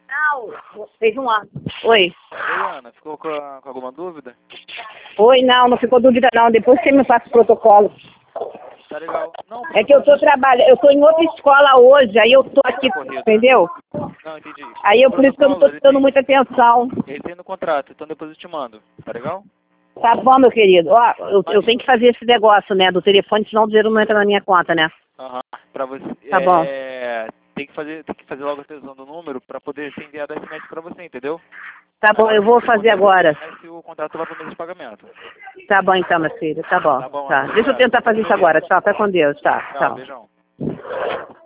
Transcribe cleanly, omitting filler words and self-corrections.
Não, fez um ano. Oi. Oi, Ana, ficou com alguma dúvida? Oi, não ficou dúvida não. Depois você me passa o protocolo. Tá legal. Não, É que eu tô trabalhando, eu tô em outra escola hoje, aí eu tô aqui, corrido, entendeu? Não, entendi. Aí por isso que eu não tô dando muita atenção. Ele tem no contrato, então depois eu te mando. Tá legal? Tá bom, meu querido. Ó, eu tenho que fazer esse negócio, né, do telefone, senão o dinheiro não entra na minha conta, né? Aham. Pra você. Tá bom. Tem que fazer logo a televisão do número pra poder ser enviado SMS pra você, entendeu? Tá bom, eu vou fazer agora. Se o contrato vai pro mês de pagamento. Tá bom então, minha filha, tá bom. Tá bom, Tá. Ana, Deixa eu obrigado. tentar fazer isso agora. Tchau, tá com Deus. Tá, Tchau, tchau. beijão.